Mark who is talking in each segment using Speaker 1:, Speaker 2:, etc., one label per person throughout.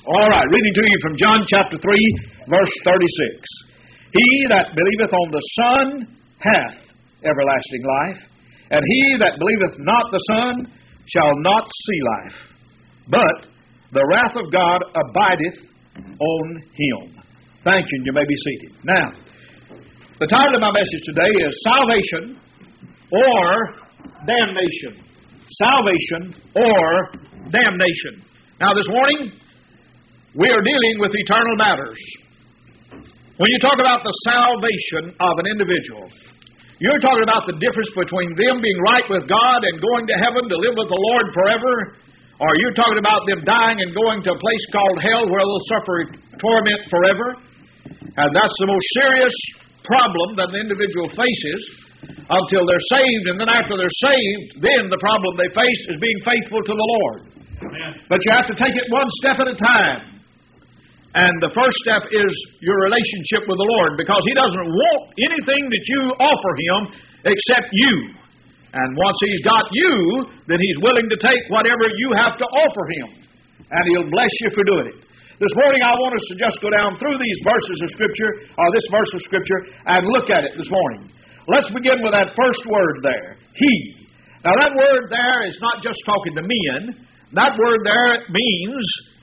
Speaker 1: All right, reading to you from John chapter 3, verse 36. He that believeth on the Son hath everlasting life, and he that believeth not the Son shall not see life, but the wrath of God abideth on him. Thank you, and you may be seated. Now, the title of my message today is Salvation or Damnation. Salvation or Damnation. Now, this morning, we are dealing with eternal matters. When you talk about the salvation of an individual, you're talking about the difference between them being right with God and going to heaven to live with the Lord forever, or you're talking about them dying and going to a place called hell where they'll suffer torment forever. And that's the most serious problem that an individual faces until they're saved, and then after they're saved, then the problem they face is being faithful to the Lord. Amen. But you have to take it one step at a time. And the first step is your relationship with the Lord, because He doesn't want anything that you offer Him except you. And once He's got you, then He's willing to take whatever you have to offer Him. And He'll bless you for doing it. This morning I want us to just go down through these verses of Scripture, or this verse of Scripture, and look at it this morning. Let's begin with that first word there, He. Now that word there is not just talking to men. That word there means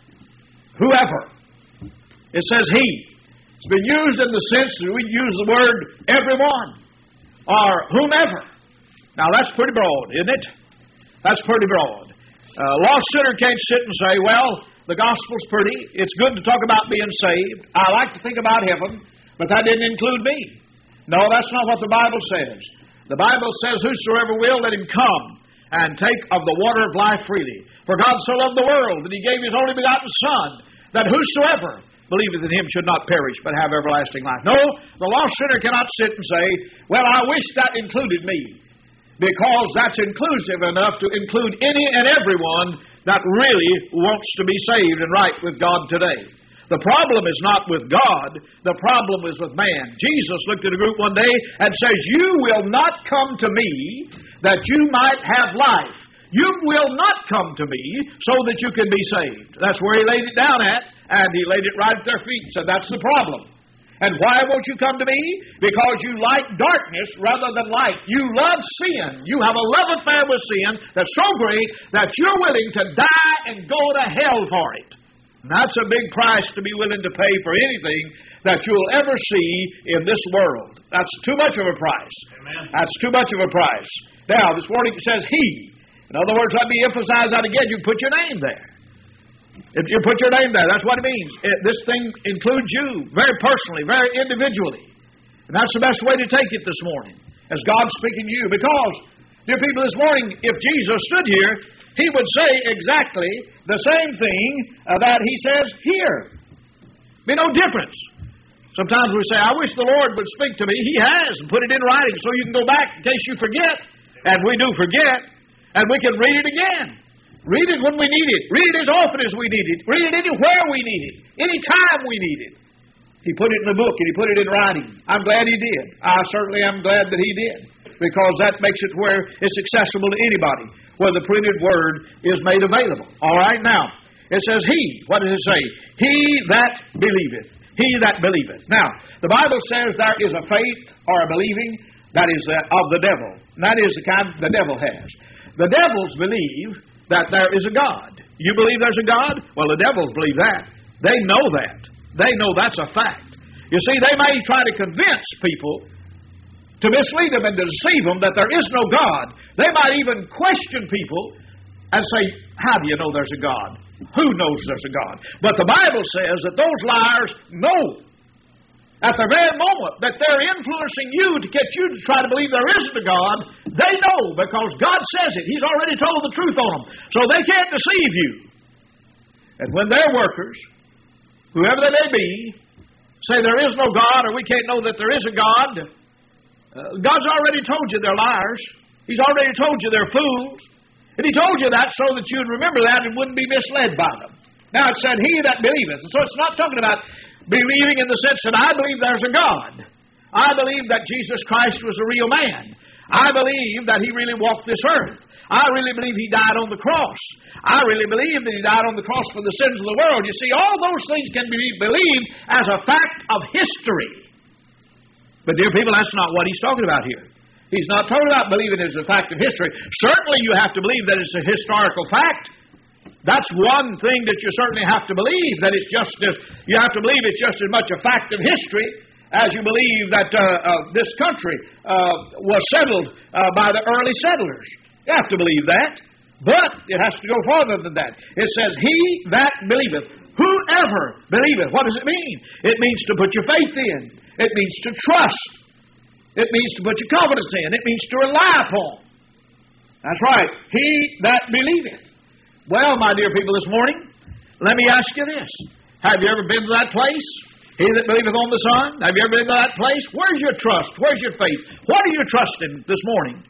Speaker 1: whoever. It says He. It's been used in the sense that we use the word everyone or whomever. Now that's pretty broad, isn't it? That's pretty broad. A lost sinner can't sit and say, well, the gospel's pretty. It's good to talk about being saved. I like to think about heaven, but that didn't include me. No, that's not what the Bible says. The Bible says, whosoever will, let him come and take of the water of life freely. For God so loved the world that He gave His only begotten Son, that whosoever believeth in Him should not perish, but have everlasting life. No, the lost sinner cannot sit and say, well, I wish that included me, because that's inclusive enough to include any and everyone that really wants to be saved and right with God today. The problem is not with God. The problem is with man. Jesus looked at a group one day and says, you will not come to me that you might have life. You will not come to me so that you can be saved. That's where He laid it down at. And He laid it right at their feet and said, that's the problem. And why won't you come to me? Because you like darkness rather than light. You love sin. You have a love affair with sin that's so great that you're willing to die and go to hell for it. And that's a big price to be willing to pay for anything that you'll ever see in this world. That's too much of a price. Amen. That's too much of a price. Now, this morning it says He. In other words, let me emphasize that again. You put your name there. If you put your name there, that's what it means. This thing includes you very personally, very individually. And that's the best way to take it this morning, as God's speaking to you. Because, dear people, this morning, if Jesus stood here, He would say exactly the same thing that He says here. Be no difference. Sometimes we say, I wish the Lord would speak to me. He has, and put it in writing so you can go back in case you forget. And we do forget. And we can read it again. Read it when we need it. Read it as often as we need it. Read it anywhere we need it. Anytime we need it. He put it in the book and He put it in writing. I'm glad He did. I certainly am glad that He did. Because that makes it where it's accessible to anybody, where the printed word is made available. All right, now, it says He. What does it say? He that believeth. He that believeth. Now, the Bible says there is a faith or a believing that is of the devil. And that is the kind the devil has. The devils believe that there is a God. You believe there's a God? Well, the devils believe that. They know that. They know that's a fact. You see, they may try to convince people, to mislead them and to deceive them, that there is no God. They might even question people and say, how do you know there's a God? Who knows there's a God? But the Bible says that those liars know at the very moment that they're influencing you to get you to try to believe there isn't a God. They know, because God says it. He's already told the truth on them. So they can't deceive you. And when their workers, whoever they may be, say there is no God or we can't know that there is a God, God's already told you they're liars. He's already told you they're fools. And He told you that so that you'd remember that and wouldn't be misled by them. Now it said, He that believeth. And so it's not talking about believing in the sense that I believe there's a God. I believe that Jesus Christ was a real man. I believe that He really walked this earth. I really believe He died on the cross. I really believe that He died on the cross for the sins of the world. You see, all those things can be believed as a fact of history. But, dear people, that's not what He's talking about here. He's not talking about believing it as a fact of history. Certainly you have to believe that it's a historical fact. That's one thing that you certainly have to believe, that it's just as, you have to believe it's just as much a fact of history as you believe that this country was settled by the early settlers. You have to believe that. But it has to go farther than that. It says, He that believeth, whoever believeth. What does it mean? It means to put your faith in. It means to trust. It means to put your confidence in. It means to rely upon. That's right. He that believeth. Well, my dear people, this morning, let me ask you this. Have you ever been to that place? He that believeth on the Son. Have you ever been to that place? Where's your trust? Where's your faith? What are you trusting this morning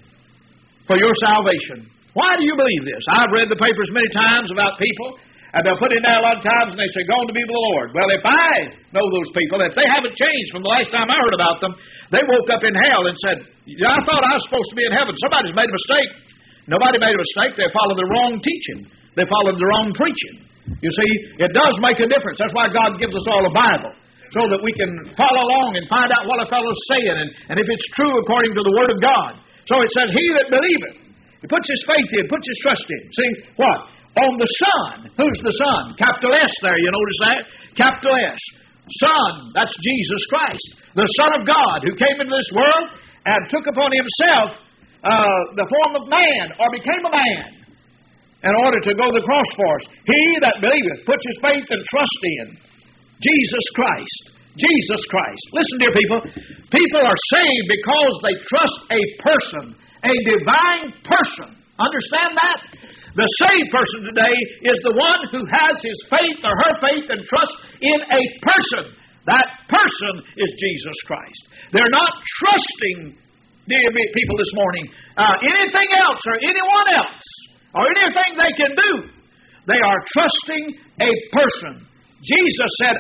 Speaker 1: for your salvation? Why do you believe this? I've read the papers many times about people, and they'll put in there a lot of times, and they say, "Gone to be with the Lord." Well, if I know those people, if they haven't changed from the last time I heard about them, they woke up in hell and said, "I thought I was supposed to be in heaven. Somebody's made a mistake." Nobody made a mistake. They followed the wrong teaching. They followed the wrong preaching. You see, it does make a difference. That's why God gives us all a Bible, so that we can follow along and find out what a fellow's saying, and if it's true according to the Word of God. So it says, He that believeth. He puts his faith in, puts his trust in. See, what? On the Son. Who's the Son? Capital S there, you notice that? Capital S. Son, that's Jesus Christ. The Son of God, who came into this world and took upon Himself the form of man, or became a man, in order to go to the cross for us. He that believeth, puts his faith and trust in Jesus Christ. Jesus Christ. Listen, dear people. People are saved because they trust a person, a divine person. Understand that? The saved person today is the one who has his faith or her faith and trust in a person. That person is Jesus Christ. They're not trusting, dear people, this morning, anything else or anyone else or anything they can do. They are trusting a person. Jesus said,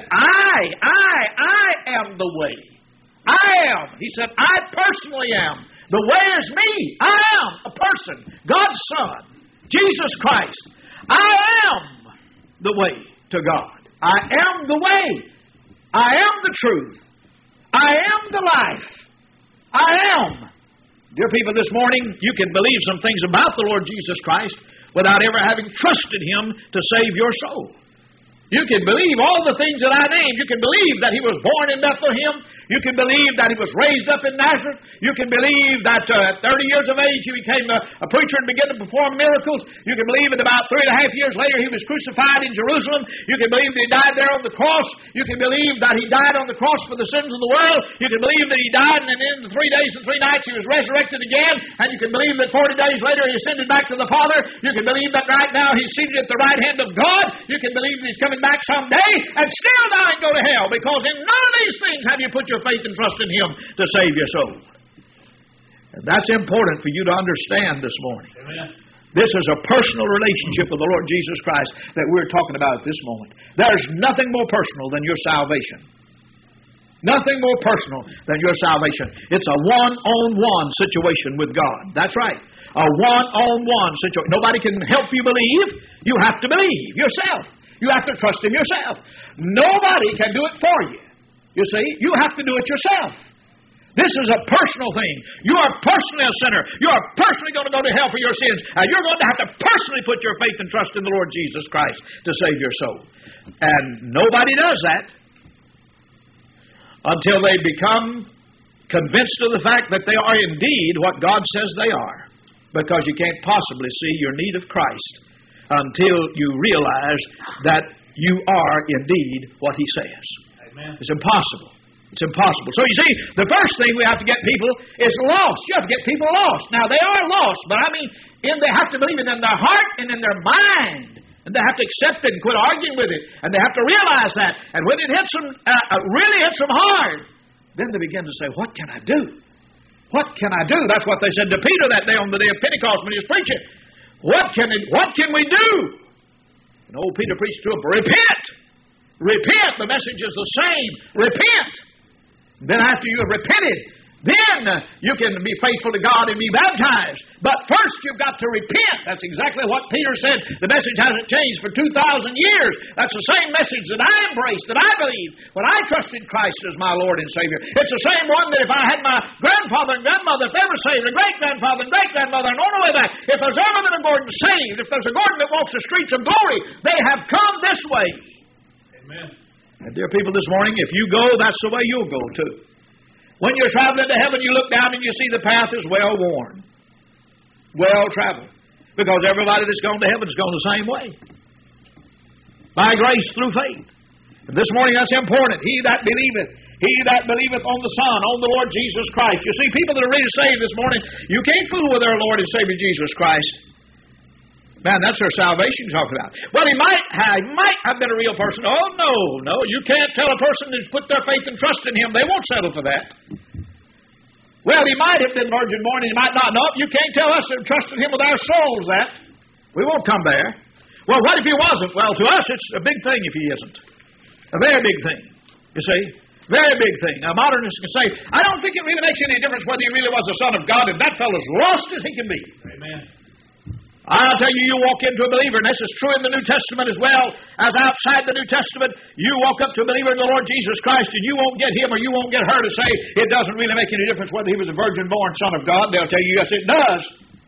Speaker 1: I am the way. I am. He said, I personally am. The way is me. I am a person. God's Son. Jesus Christ. I am the way to God. I am the way. I am the truth. I am the life. I am. Dear people, this morning, you can believe some things about the Lord Jesus Christ without ever having trusted Him to save your soul. You can believe all the things that I named. You can believe that He was born in Bethlehem. You can believe that He was raised up in Nazareth. You can believe that at 30 years of age He became a preacher and began to perform miracles. You can believe that about 3.5 years later He was crucified in Jerusalem. You can believe that He died there on the cross. You can believe that He died on the cross for the sins of the world. You can believe that He died and in the 3 days and 3 nights He was resurrected again. And you can believe that 40 days later He ascended back to the Father. You can believe that right now He's seated at the right hand of God. You can believe that He's coming back someday and still die and go to hell, because in none of these things have you put your faith and trust in Him to save your soul. And that's important for you to understand this morning. Amen. This is a personal relationship with the Lord Jesus Christ that we're talking about at this moment. There's nothing more personal than your salvation. Nothing more personal than your salvation. It's a one-on-one situation with God. That's right. A one-on-one situation. Nobody can help you believe. You have to believe yourself. You have to trust Him yourself. Nobody can do it for you. You see, you have to do it yourself. This is a personal thing. You are personally a sinner. You are personally going to go to hell for your sins. And you're going to have to personally put your faith and trust in the Lord Jesus Christ to save your soul. And nobody does that until they become convinced of the fact that they are indeed what God says they are. Because you can't possibly see your need of Christ until you realize that you are indeed what He says. Amen. It's impossible. It's impossible. So you see, the first thing we have to get people is lost. You have to get people lost. Now, they are lost, but I mean, they have to believe it in their heart and in their mind. And they have to accept it and quit arguing with it. And they have to realize that. And when it hits them, really hits them hard, then they begin to say, what can I do? What can I do? That's what they said to Peter that day on the day of Pentecost when he was preaching. What can we do? And old Peter preached to him, repent! Repent! The message is the same. Repent! Then after you have repented, Then you can be faithful to God and be baptized. But first you've got to repent. That's exactly what Peter said. The message hasn't changed for 2,000 years. That's the same message that I embraced, that I believed when I trusted Christ as my Lord and Savior. It's the same one that if I had my grandfather and grandmother, if they were saved, a great-grandfather and great-grandmother, and on the way back, if there's ever been a Gordon saved, if there's a Gordon that walks the streets of glory, they have come this way.
Speaker 2: Amen.
Speaker 1: And dear people, this morning, if you go, that's the way you'll go too. When you're traveling to heaven, you look down and you see the path is well worn, well traveled. Because everybody that's gone to heaven has gone the same way. By grace through faith. And this morning that's important. He that believeth on the Son, on the Lord Jesus Christ. You see, people that are really saved this morning, you can't fool with their Lord and Savior Jesus Christ. Man, that's their salvation you're talking about. Well, he might have been a real person. Oh, no. You can't tell a person to put their faith and trust in him. They won't settle for that. Well, he might have been virgin born and he might not know it. You can't tell us to trust in him with our souls that. We won't come there. Well, what if he wasn't? Well, to us it's a big thing if he isn't. A very big thing. You see? Very big thing. Now, modernists can say, I don't think it really makes any difference whether he really was the Son of God if that fellow's lost as he can be.
Speaker 2: Amen.
Speaker 1: I'll tell you, you walk into a believer, and this is true in the New Testament as well as outside the New Testament. You walk up to a believer in the Lord Jesus Christ, and you won't get him or you won't get her to say, it doesn't really make any difference whether he was a virgin-born Son of God. They'll tell you, yes, it does.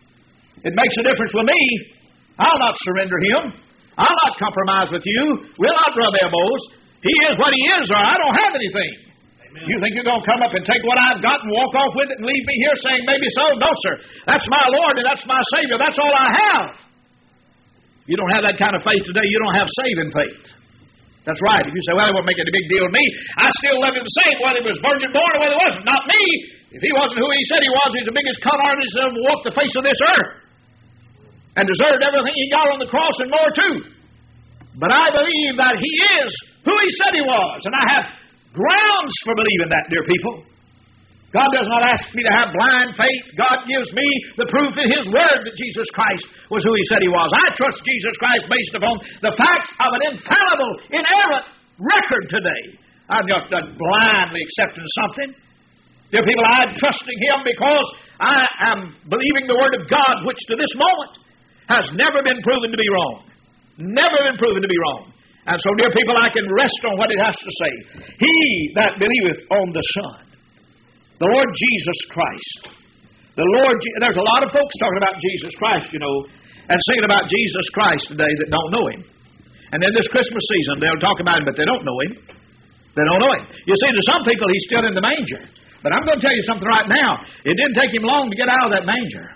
Speaker 1: It makes a difference with me. I'll not surrender him. I'll not compromise with you. We'll not rub elbows. He is what he is, or I don't have anything. You think you're going to come up and take what I've got and walk off with it and leave me here saying, maybe so? No, sir. That's my Lord and that's my Savior. That's all I have. You don't have that kind of faith today. You don't have saving faith. That's right. If you say, well, it won't make any big deal to me, I still love him the same, whether he was virgin born or whether he wasn't. Not me. If he wasn't who he said he was, he's the biggest con artist that ever walked the face of this earth and deserved everything he got on the cross and more too. But I believe that he is who he said he was, and I have grounds for believing that, dear people. God does not ask me to have blind faith. God gives me the proof in his word that Jesus Christ was who he said he was. I trust Jesus Christ based upon the facts of an infallible, inerrant record today. I'm just not blindly accepting something. Dear people, I'm trusting him because I am believing the word of God, which to this moment has never been proven to be wrong. Never been proven to be wrong. And so, dear people, I can rest on what it has to say. He that believeth on the Son, the Lord Jesus Christ. There's a lot of folks talking about Jesus Christ, you know, and singing about Jesus Christ today that don't know him. And then this Christmas season, they'll talk about him, but they don't know him. They don't know him. You see, to some people, he's still in the manger. But I'm going to tell you something right now. It didn't take him long to get out of that manger.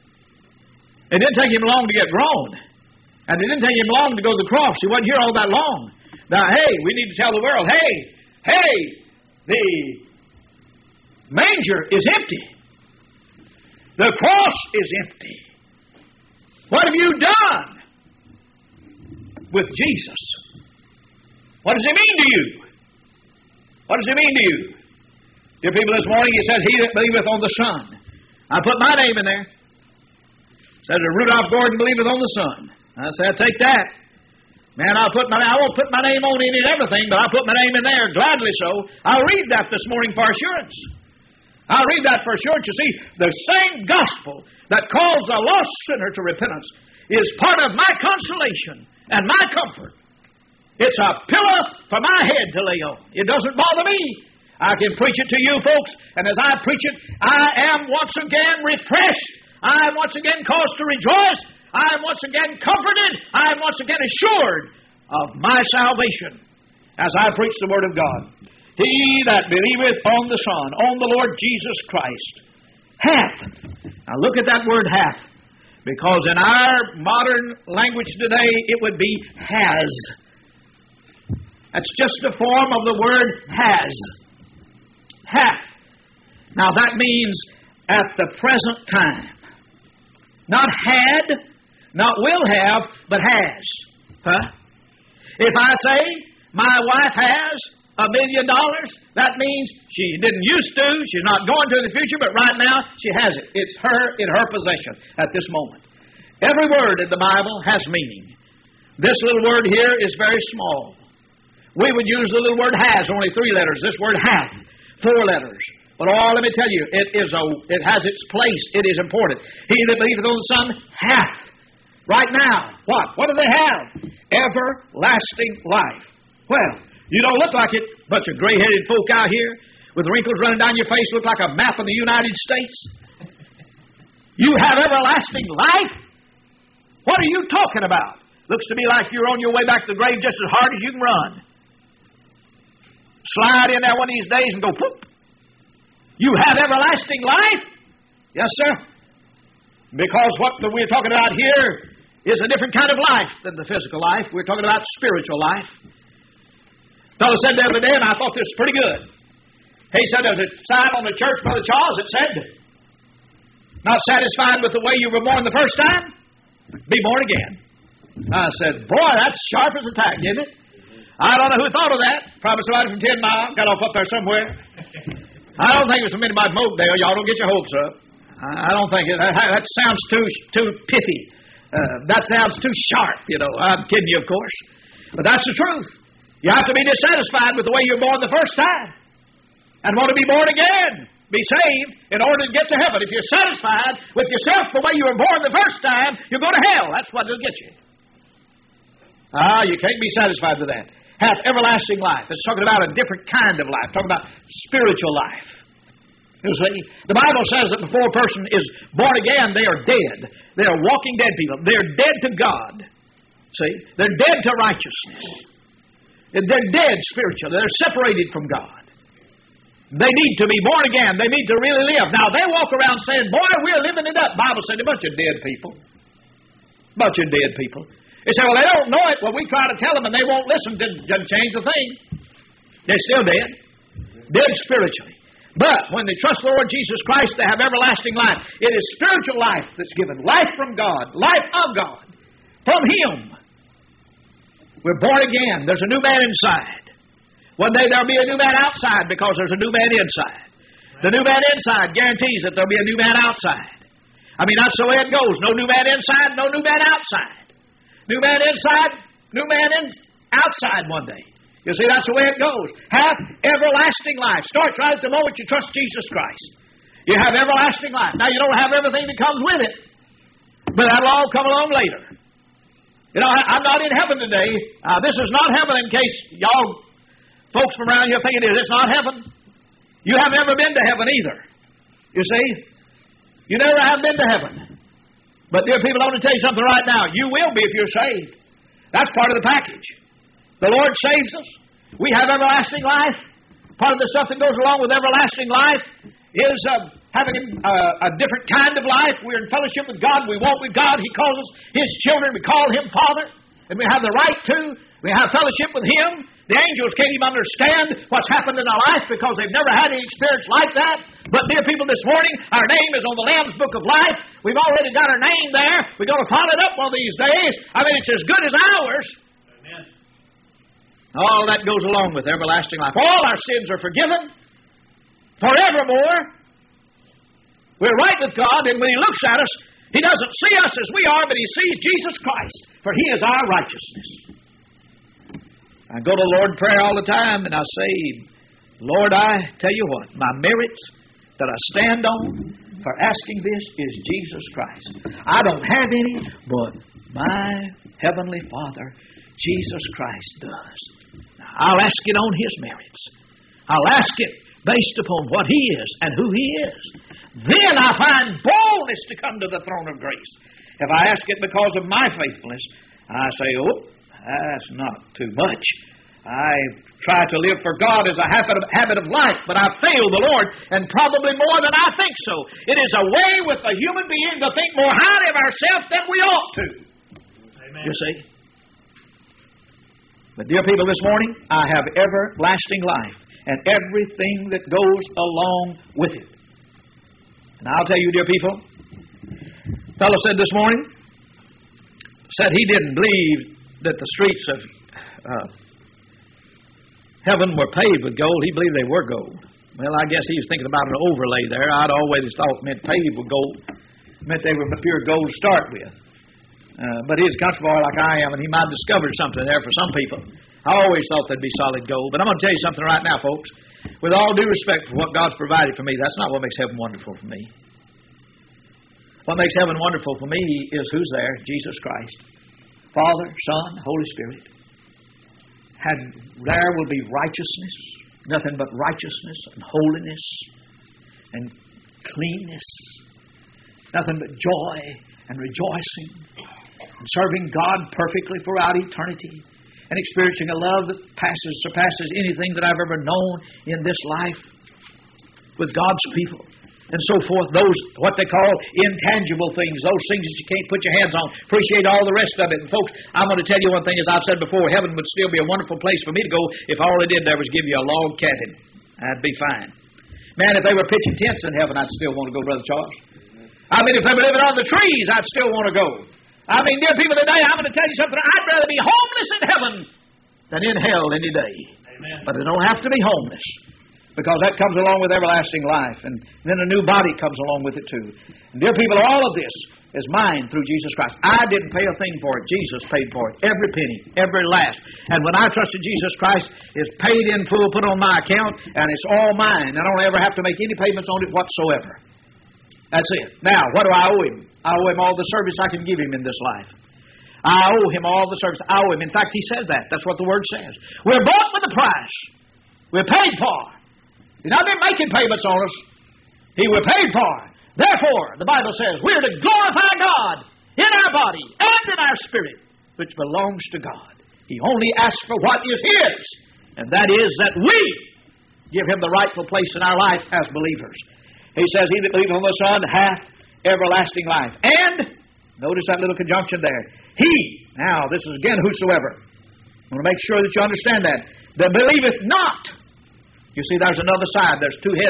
Speaker 1: It didn't take him long to get grown. And it didn't take him long to go to the cross. He wasn't here all that long. Now, hey, we need to tell the world, hey, the manger is empty. The cross is empty. What have you done with Jesus? What does he mean to you? What does he mean to you? Dear people, this morning he says, he that believeth on the Son. I put my name in there. It says, Rudolph Gordon believeth on the Son. I said, take that. Man, I won't put my name on any and everything, but I'll put my name in there, gladly so. I'll read that this morning for assurance. I'll read that for assurance. You see, the same gospel that calls a lost sinner to repentance is part of my consolation and my comfort. It's a pillow for my head to lay on. It doesn't bother me. I can preach it to you folks, and as I preach it, I am once again refreshed. I am once again caused to rejoice. I am once again comforted. I am once again assured of my salvation as I preach the Word of God. He that believeth on the Son, on the Lord Jesus Christ, hath. Now look at that word hath, because in our modern language today it would be has. That's just a form of the word has. Hath. Now that means at the present time. Not had, not will have, but has. Huh? If I say, my wife has $1 million, that means she didn't used to, she's not going to in the future, but right now she has it. It's her in her possession at this moment. Every word in the Bible has meaning. This little word here is very small. We would use the little word has, only 3 letters. This word hath, 4 letters. But let me tell you, it has its place. It is important. He that believeth on the Son hath. Right now, what? What do they have? Everlasting life. Well, you don't look like it. Bunch of gray-headed folk out here with wrinkles running down your face, look like a map of the United States. You have everlasting life? What are you talking about? Looks to me like you're on your way back to the grave just as hard as you can run. Slide in there one of these days and go whoop. You have everlasting life? Yes, sir. Because what we're talking about here is a different kind of life than the physical life. We're talking about spiritual life. A fellow said the other day, and I thought this was pretty good. He said there's a sign on the church, Brother Charles, that said, not satisfied with the way you were born the first time? Be born again. I said, boy, that's sharp as a tack, isn't it? I don't know who thought of that. Probably somebody from 10 Mile. Got off up there somewhere. I don't think it was from anybody from Oakdale. Y'all don't get your hopes up. I don't think it. That sounds too pithy. That sounds too sharp, you know. I'm kidding you, of course. But that's the truth. You have to be dissatisfied with the way you were born the first time and want to be born again, be saved in order to get to heaven. If you're satisfied with yourself the way you were born the first time, you'll go to hell. That's what it'll get you. You can't be satisfied with that. Hath everlasting life. It's talking about a different kind of life. Talking about spiritual life. You see, the Bible says that before a person is born again, they are dead. They are walking dead people. They're dead to God. See? They're dead to righteousness. They're dead spiritually. They're separated from God. They need to be born again. They need to really live. Now, they walk around saying, boy, we're living it up. The Bible said a bunch of dead people. Bunch of dead people. They say, well, they don't know it. Well, we try to tell them, and they won't listen. Doesn't change a thing. They're still dead. Dead spiritually. But when they trust the Lord Jesus Christ, they have everlasting life. It is spiritual life that's given. Life from God. Life of God. From Him. We're born again. There's a new man inside. One day there'll be a new man outside because there's a new man inside. The new man inside guarantees that there'll be a new man outside. I mean, that's the way it goes. No new man inside, no new man outside. New man inside, new man outside one day. You see, that's the way it goes. Hath everlasting life. Starts right at the moment you trust Jesus Christ. You have everlasting life. Now, you don't have everything that comes with it, but that'll all come along later. You know, I'm not in heaven today. This is not heaven in case y'all folks from around here think it is. It's not heaven. You haven't ever been to heaven either. You see? You never have been to heaven. But, dear people, I want to tell you something right now. You will be if you're saved. That's part of the package. The Lord saves us. We have everlasting life. Part of the stuff that goes along with everlasting life is having a different kind of life. We're in fellowship with God. We walk with God. He calls us His children. We call Him Father. And we have the right to. We have fellowship with Him. The angels can't even understand what's happened in our life because they've never had any experience like that. But, dear people, this morning, our name is on the Lamb's Book of Life. We've already got our name there. We're going to follow it up one of these days. I mean, it's as good as ours. Amen. All that goes along with everlasting life. All our sins are forgiven forevermore. We're right with God, and when He looks at us, He doesn't see us as we are, but He sees Jesus Christ, for He is our righteousness. I go to the Lord in prayer all the time, and I say, Lord, I tell you what, my merits that I stand on for asking this is Jesus Christ. I don't have any, but my Heavenly Father, Jesus Christ, does. Now, I'll ask it on His merits. I'll ask it based upon what He is and who He is. Then I find boldness to come to the throne of grace. If I ask it because of my faithfulness, I say, oh, that's not too much. I try to live for God as a habit of life, but I fail the Lord, and probably more than I think so. It is a way with a human being to think more highly of ourselves than we ought to. Amen. You see? But, dear people, this morning, I have everlasting life and everything that goes along with it. And I'll tell you, dear people, a fellow said this morning, said he didn't believe that the streets of heaven were paved with gold. He believed they were gold. Well, I guess he was thinking about an overlay there. I'd always thought it meant paved with gold. It meant they were pure gold to start with. But he's a country boy like I am, and he might have discovered something there for some people. I always thought that'd be solid gold. But I'm going to tell you something right now, folks. With all due respect for what God's provided for me, that's not what makes heaven wonderful for me. What makes heaven wonderful for me is who's there? Jesus Christ. Father, Son, Holy Spirit. And there will be righteousness, nothing but righteousness and holiness and cleanness. Nothing but joy and rejoicing and serving God perfectly throughout eternity and experiencing a love that surpasses anything that I've ever known in this life with God's people and so forth. Those, what they call intangible things, those things that you can't put your hands on. Appreciate all the rest of it. And folks, I'm going to tell you one thing, as I've said before, heaven would still be a wonderful place for me to go if all they did there was give you a log cabin. That'd be fine. Man, if they were pitching tents in heaven, I'd still want to go, Brother Charles. I mean, if they were living on the trees, I'd still want to go. I mean, dear people, today, I'm going to tell you something. I'd rather be homeless in heaven than in hell any day. Amen. But I don't have to be homeless, because that comes along with everlasting life. And then a new body comes along with it too. And dear people, all of this is mine through Jesus Christ. I didn't pay a thing for it. Jesus paid for it. Every penny, every last. And when I trusted Jesus Christ, it's paid in full, put on my account, and it's all mine. I don't ever have to make any payments on it whatsoever. That's it. Now, what do I owe Him? I owe Him all the service I can give Him in this life. I owe Him all the service. I owe Him. In fact, He says that. That's what the Word says. We're bought with a price. We're paid for. He's not been making payments on us. We're paid for. Therefore, the Bible says, we're to glorify God in our body and in our spirit, which belongs to God. He only asks for what is His, and that is that we give Him the rightful place in our life as believers. He says, he that believeth on the Son hath everlasting life. And, notice that little conjunction there. He, now this is again whosoever. I want to make sure that you understand that believeth not. You see, there's another side. There's two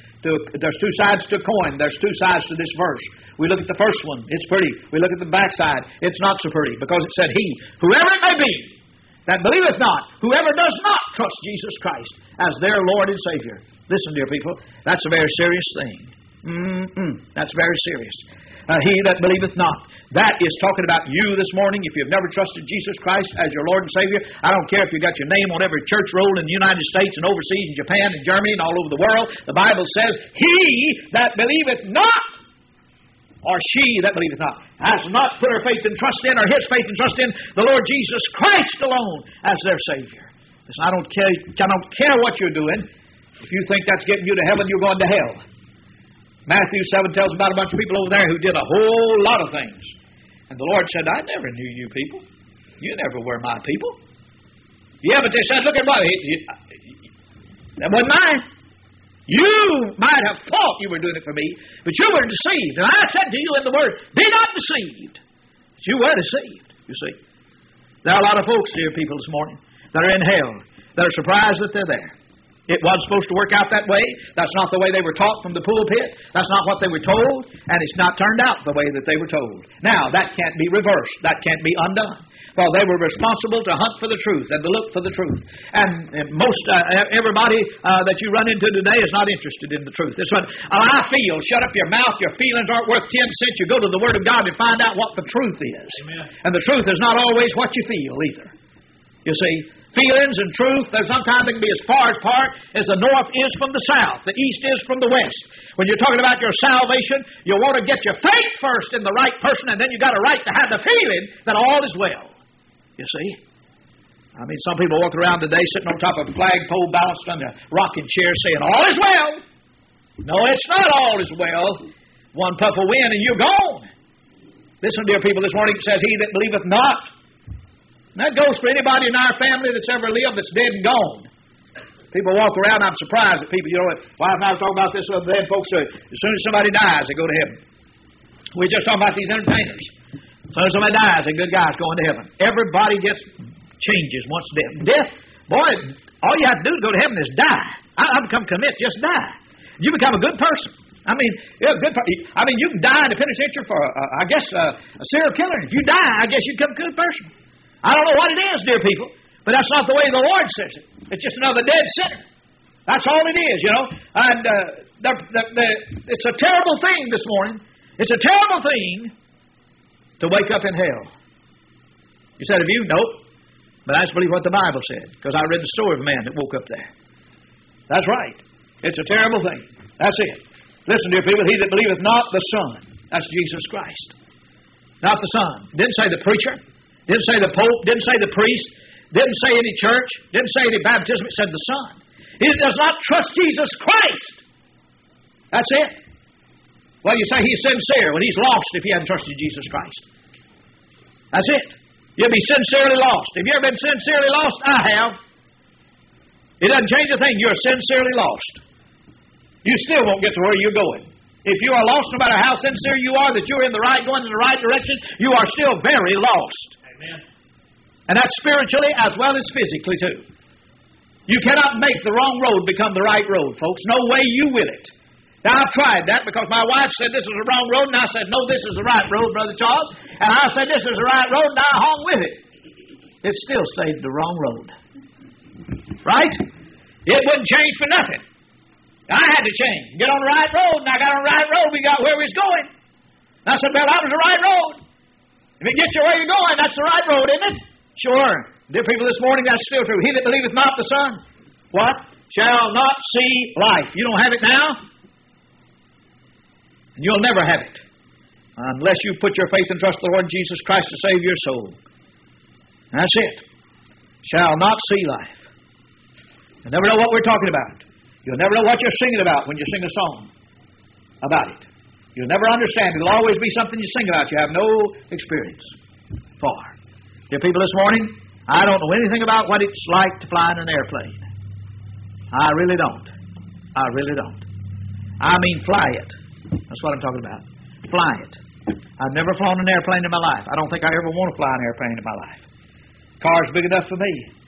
Speaker 1: sides to a coin. There's two sides to this verse. We look at the first one. It's pretty. We look at the back side. It's not so pretty, because it said he, whoever it may be, that believeth not, whoever does not trust Jesus Christ as their Lord and Savior. Listen, dear people, that's a very serious thing. That's very serious. He that believeth not. That is talking about you this morning. If you've never trusted Jesus Christ as your Lord and Savior, I don't care if you've got your name on every church roll in the United States and overseas in Japan and Germany and all over the world. The Bible says, he that believeth not, or she that believeth not, has not put her faith and trust in, or his faith and trust in, the Lord Jesus Christ alone as their Savior. Listen, I don't care what you're doing. If you think that's getting you to heaven, you're going to hell. Matthew 7 tells about a bunch of people over there who did a whole lot of things. And the Lord said, I never knew you people. You never were my people. Yeah, but they said, look at what? That wasn't mine. You might have thought you were doing it for me, but you were deceived. And I said to you in the Word, be not deceived. But you were deceived, you see. There are a lot of folks, dear people, this morning that are in hell, that are surprised that they're there. It wasn't supposed to work out that way. That's not the way they were taught from the pulpit. That's not what they were told. And it's not turned out the way that they were told. Now, that can't be reversed. That can't be undone. Well, they were responsible to hunt for the truth and to look for the truth. And everybody that you run into today is not interested in the truth. It's what I feel. Shut up your mouth. Your feelings aren't worth 10 cents. You go to the Word of God and find out what the truth is. Amen. And the truth is not always what you feel either. You see, feelings and truth, sometimes they can be as far apart as the north is from the south, the east is from the west. When you're talking about your salvation, you want to get your faith first in the right person, and then you got a right to have the feeling that all is well. You see? I mean, some people walk around today sitting on top of a flagpole balanced on a rocking chair saying, all is well. No, it's not all is well. One puff of wind and you're gone. Listen, dear people, this morning it says, he that believeth not. And that goes for anybody in our family that's ever lived that's dead and gone. People walk around, I'm surprised at people. You know, wife and I were talking about this the other day, and folks say, as soon as somebody dies, they go to heaven. We're just talking about these entertainers. As soon as somebody dies, a good guy's going to heaven. Everybody changes once death. Death, boy, all you have to do to go to heaven is die. I become convinced, just die. You become a good person. I mean, you're a good person. I mean, you can die in the penitentiary for, a serial killer. If you die, I guess you become a good person. I don't know what it is, dear people, but that's not the way the Lord says it. It's just another dead sinner. That's all it is, you know. And it's a terrible thing this morning. It's a terrible thing to wake up in hell. You said, have you? Nope. But I just believe what the Bible said, because I read the story of a man that woke up there. That's right. It's a terrible thing. That's it. Listen, dear people, he that believeth not the Son, that's Jesus Christ. Not the Son. Didn't say the preacher. Didn't say the Pope. Didn't say the priest. Didn't say any church. Didn't say any baptism. It said the Son. He does not trust Jesus Christ. That's it. Well, you say he's sincere. Well, he's lost if he hadn't trusted Jesus Christ. That's it. You'll be sincerely lost. Have you ever been sincerely lost? I have. It doesn't change a thing. You're sincerely lost. You still won't get to where you're going. If you are lost, no matter how sincere you are that you're in the right, going in the right direction, you are still very lost. Amen. And that's spiritually as well as physically too. You cannot make the wrong road become the right road, folks. No way you will it. Now, I've tried that because my wife said this is the wrong road, and I said, no, this is the right road, Brother Charles. And I said, this is the right road, and I hung with it. It still stayed the wrong road. Right? It wouldn't change for nothing. I had to change. Get on the right road, and I got on the right road. We got where we was going. And I said, well, that was the right road. If it gets you where you're going, that's the right road, isn't it? Sure. Dear people, this morning, that's still true. He that believeth not the Son, what? Shall not see life. You don't have it now? And you'll never have it unless you put your faith and trust in the Lord Jesus Christ to save your soul. That's it. Shall not see life. You'll never know what we're talking about. You'll never know what you're singing about when you sing a song about it. You'll never understand. It'll always be something you sing about you have no experience for. Dear people, this morning, I don't know anything about what it's like to fly in an airplane. I really don't. I really don't. I mean fly it. That's what I'm talking about. Fly it. I've never flown an airplane in my life. I don't think I ever want to fly an airplane in my life. Car's big enough for me.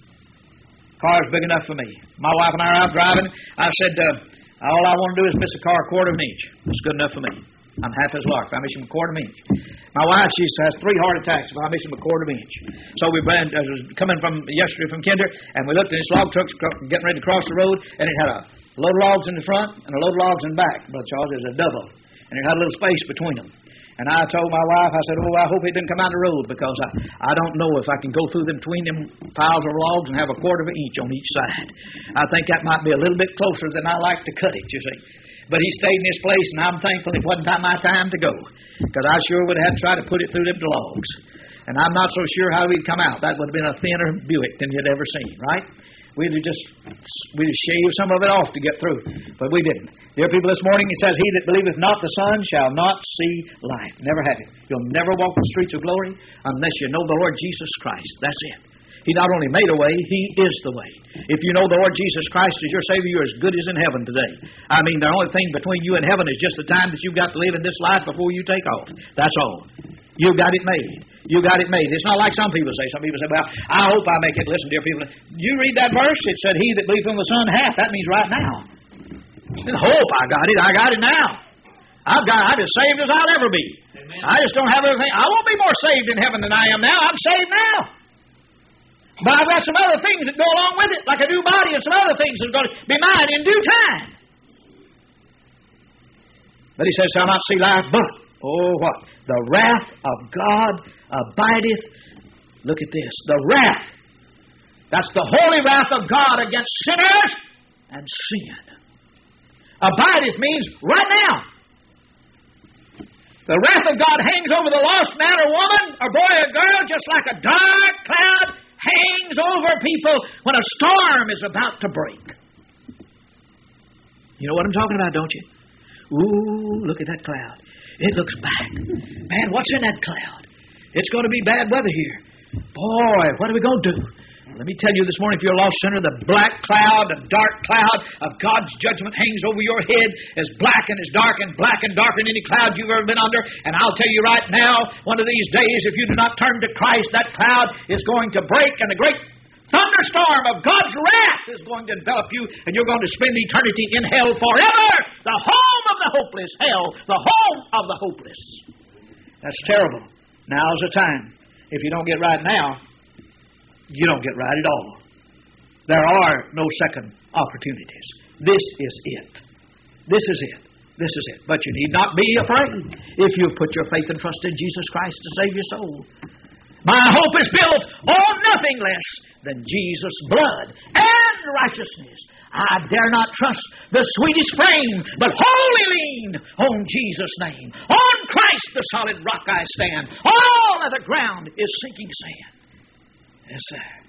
Speaker 1: Car's big enough for me. My wife and I are out driving. I said, all I want to do is miss a car a quarter of an inch. It's good enough for me. I'm half as large. If I miss him a quarter of an inch. My wife, she has 3 heart attacks if I miss him a quarter of an inch. So we ran, coming from yesterday from Kinder, and we looked at this log truck getting ready to cross the road, and it had a load of logs in the front and a load of logs in the back. Brother Charles, it was a double. And it had a little space between them. And I told my wife, I said, I hope it didn't come out of the road because I don't know if I can go through them between them piles of logs and have a quarter of an inch on each side. I think that might be a little bit closer than I like to cut it, you see. But he stayed in his place, and I'm thankful it wasn't my time to go because I sure would have had to try to put it through them logs. And I'm not so sure how we'd come out. That would have been a thinner Buick than you'd ever seen, right? We'd have shaved some of it off to get through, but we didn't. Dear people, this morning it says, he that believeth not the Son shall not see life. Never have it. You'll never walk the streets of glory unless you know the Lord Jesus Christ. That's it. He not only made a way, He is the way. If you know the Lord Jesus Christ as your Savior, you're as good as in heaven today. I mean, the only thing between you and heaven is just the time that you've got to live in this life before you take off. That's all. You got it made. You got it made. It's not like some people say. Some people say, well, I hope I make it. Listen, dear people, you read that verse, it said, he that believeth on the Son hath. That means right now. I hope I got it. I got it now. I'm as saved as I'll ever be. Amen. I just don't have everything. I won't be more saved in heaven than I am now. I'm saved now. But I've got some other things that go along with it, like a new body and some other things that are going to be mine in due time. But he says, shall not see life, but, oh, what? The wrath of God abideth. Look at this. The wrath. That's the holy wrath of God against sinners and sin. Abideth means right now. The wrath of God hangs over the lost man or woman, or boy or girl, just like a dark cloud hangs over people when a storm is about to break. You know what I'm talking about, don't you? Ooh, look at that cloud. It looks bad. Man, what's in that cloud? It's going to be bad weather here. Boy, what are we going to do? Let me tell you this morning, if you're a lost sinner, the black cloud, the dark cloud of God's judgment hangs over your head as black and as dark and black and darker than any cloud you've ever been under. And I'll tell you right now, one of these days, if you do not turn to Christ, that cloud is going to break and the great thunderstorm of God's wrath is going to envelop you, and you're going to spend eternity in hell forever. The home of the hopeless, hell, the home of the hopeless. That's terrible. Now's the time. If you don't get right now, you don't get right at all. There are no second opportunities. This is it. This is it. This is it. But you need not be afraid if you put your faith and trust in Jesus Christ to save your soul.
Speaker 2: My hope is built on nothing less than Jesus' blood and righteousness. I dare not trust the sweetest frame, but wholly lean on Jesus' name. On Christ the solid rock I stand. All other ground is sinking sand. Yes, sir.